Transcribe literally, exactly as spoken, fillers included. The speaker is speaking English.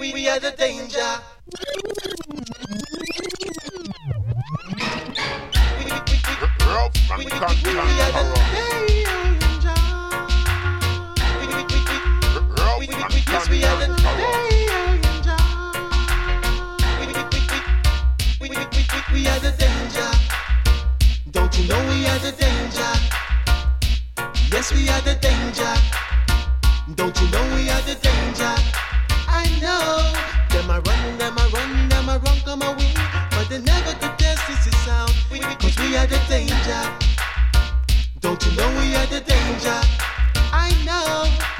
we are the danger. Rough and We are the content. danger. Rough and Yes, we are the content. danger. We are the danger. Don't you know we are the danger? Yes, we are the danger. Don't you know we are the danger? I know. Them a run, them a run, them a run, come away. But they never could test this sound. Cause we are the danger. Don't you know we are the danger? I know.